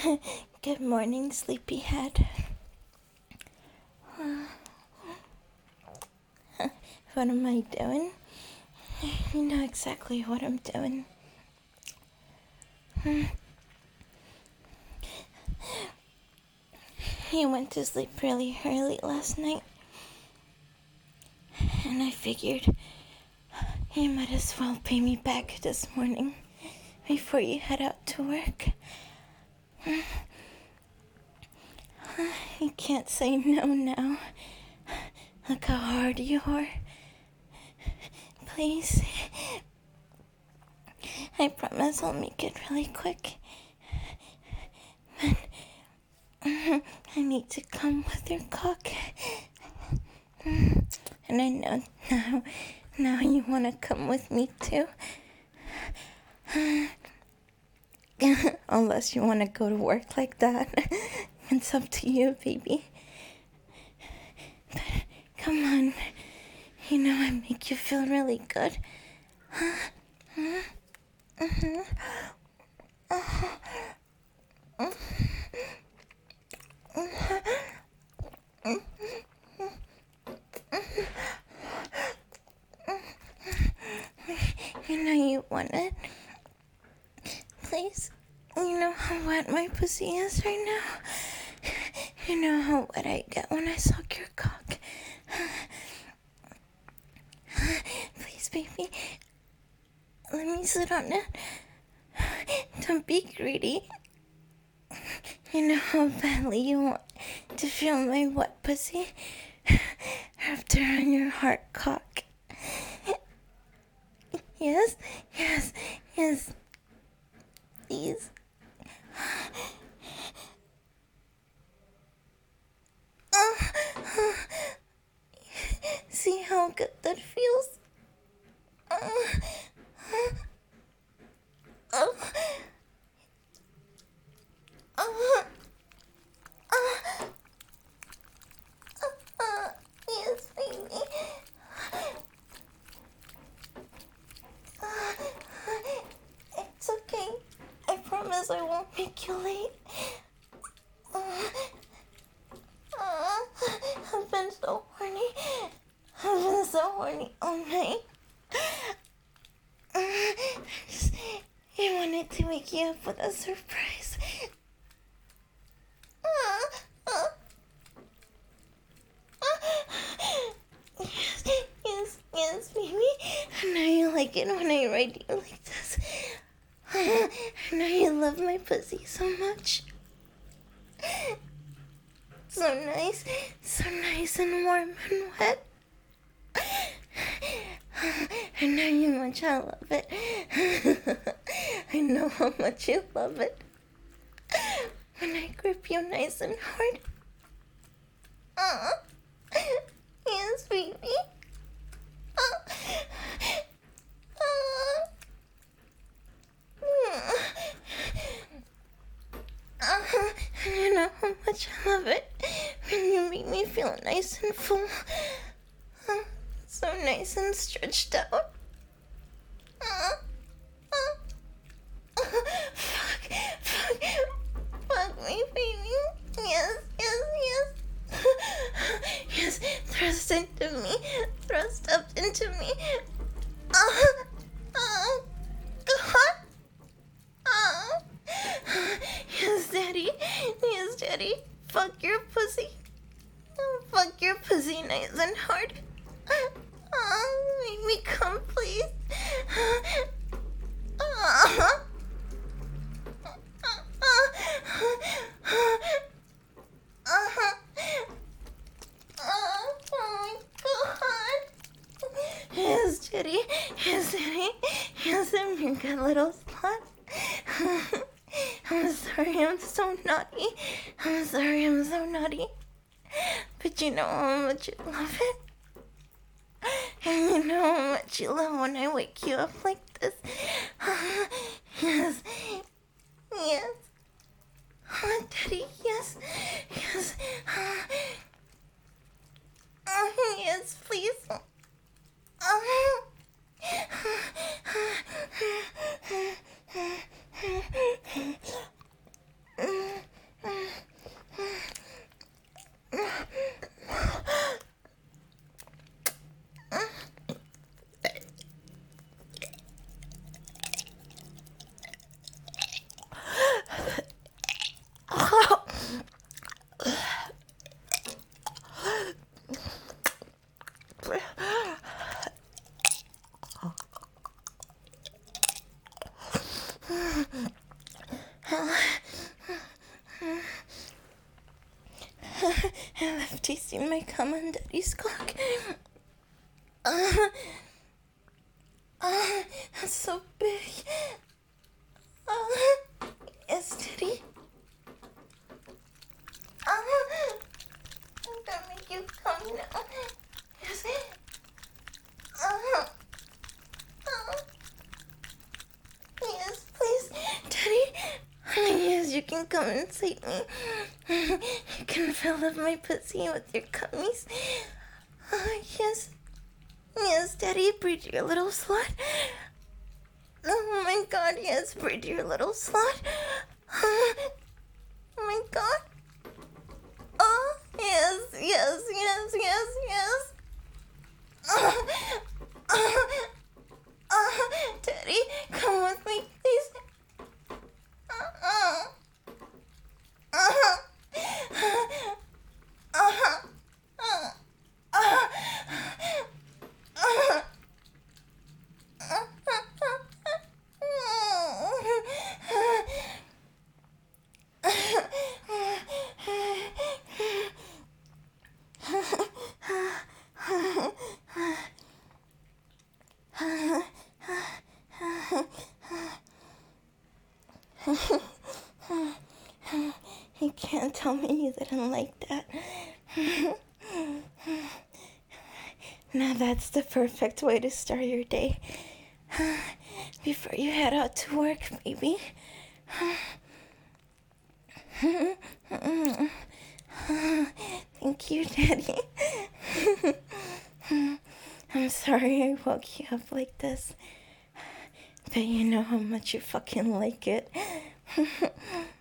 Good morning, sleepyhead. What am I doing? You know exactly what I'm doing. He went to sleep really early last night, and I figured you might as well pay me back this morning before you head out to work. You can't say no now. Look how hard you are. Please. I promise I'll make it really quick. But I need to come with your cock. And I know now you want to come with me too. Unless you want to go to work like that. It's up to you, baby. But come on. You know I make you feel really good. You know you want it. Please. You know how wet my pussy is right now. You know how wet I get when I suck your cock. Please, baby. Let me sit on it. Don't be greedy. You know how badly you want to feel my wet pussy wrapped around your hard cock. Yes, yes, yes. Please. See how good that feels? Yes, baby. It's okay. I promise I won't make you late. I've been so horny. I've been so horny all night. I wanted to wake you up with a surprise. Yes, baby. I know you like it when I ride you like this. I know you love my pussy so much. So nice and warm and wet. I know how much I love it. I know how much you love it. When I grip you nice and hard. Yes, baby. You know how much I love it when you make me feel nice and full. So nice and stretched out. Fuck me, baby. Yes. Yes, thrust up into me. Yes, daddy. Fuck your pussy nice and hard. Make me come, please. Oh my god. Yes, Daddy. Yes, I'm your good little spot. I'm sorry, I'm so naughty. But you know how much you love it. And you know how much you love when I wake you up like this. Yes. Oh, Daddy, yes. Yes, please. I love tasting my cum on Daddy's cock. That's so big. Yes, Daddy. I'm gonna make you come now. Yes. Yes, please, Daddy. Yes, you can come inside me. You can fill up my pussy with your cummies. Yes. Yes, Daddy, breed your little slut. Oh my god, yes, breed your little slut. Oh my god. Oh, yes, yes, yes, yes, yes. Daddy, come with me, please. You can't tell me you didn't like that. Now that's the perfect way to start your day. Before you head out to work, baby. Thank you, Daddy. I'm sorry I woke you up like this. But you know how much you fucking like it.